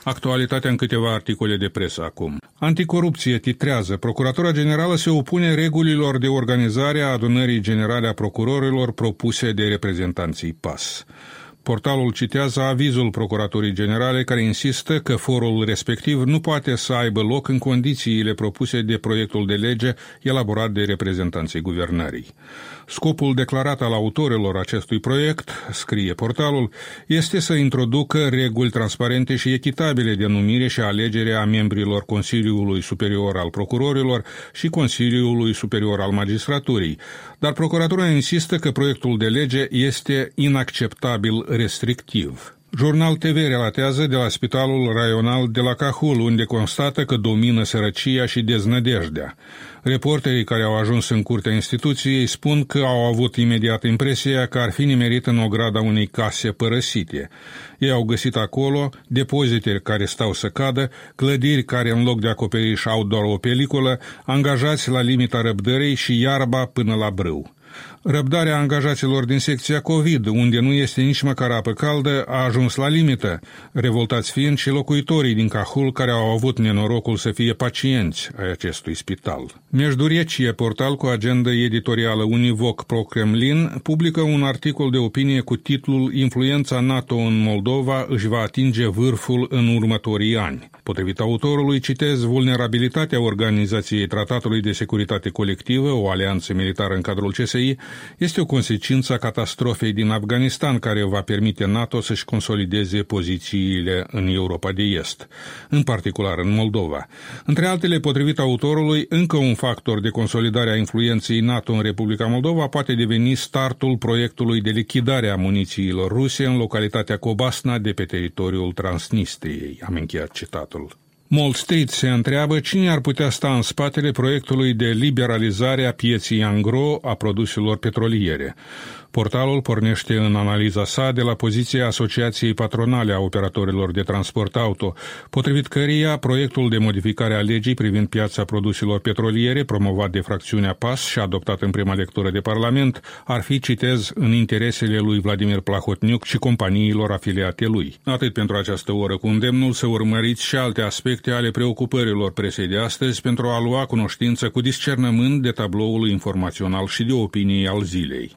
Actualitatea în câteva articole de presă acum. Anticorupție titrează: Procuratura Generală se opune regulilor de organizare a adunării generale a procurorilor propuse de reprezentanții PAS. Portalul citează avizul Procuraturii Generale, care insistă că forul respectiv nu poate să aibă loc în condițiile propuse de proiectul de lege elaborat de reprezentanții guvernării. Scopul declarat al autorilor acestui proiect, scrie portalul, este să introducă reguli transparente și echitabile de numire și alegere a membrilor Consiliului Superior al Procurorilor și Consiliului Superior al Magistraturii, dar Procuratura insistă că proiectul de lege este inacceptabil restrictiv. Jurnal TV relatează de la Spitalul Raional de la Cahul, unde constată că domină sărăcia și deznădejdea. Reporterii care au ajuns în curtea instituției spun că au avut imediat impresia că ar fi nimerit în ograda unei case părăsite. Ei au găsit acolo depozite care stau să cadă, clădiri care în loc de acoperiș au doar o peliculă, angajați la limita răbdării și iarba până la brâu. Răbdarea angajaților din secția COVID, unde nu este nici măcar apă caldă, a ajuns la limită, revoltați fiind și locuitorii din Cahul care au avut nenorocul să fie pacienți ai acestui spital. Mejdurecie, portal cu agendă editorială univoc pro-Kremlin, publică un articol de opinie cu titlul Influența NATO în Moldova își va atinge vârful în următorii ani. Potrivit autorului, citez, vulnerabilitatea Organizației Tratatului de Securitate Colectivă, o alianță militară în cadrul CSI, este o consecință a catastrofei din Afganistan, care va permite NATO să-și consolideze pozițiile în Europa de Est, în particular în Moldova. Între altele, potrivit autorului, încă un factor de consolidare a influenței NATO în Republica Moldova poate deveni startul proiectului de lichidare a munițiilor ruse în localitatea Cobasna de pe teritoriul Transnistriei. Am încheiat citatul. Wall Street se întreabă cine ar putea sta în spatele proiectului de liberalizare a pieței angro a produselor petroliere. Portalul pornește în analiza sa de la poziția Asociației Patronale a Operatorilor de Transport Auto, potrivit căreia proiectul de modificare a legii privind piața produselor petroliere, promovat de fracțiunea PAS și adoptat în prima lectură de Parlament, ar fi, citez, în interesele lui Vladimir Plahotniuc și companiilor afiliate lui. Atât pentru această oră, cu îndemnul să urmăriți și alte aspecte ale preocupărilor presei de astăzi pentru a lua cunoștință cu discernământ de tabloul informațional și de opinie al zilei.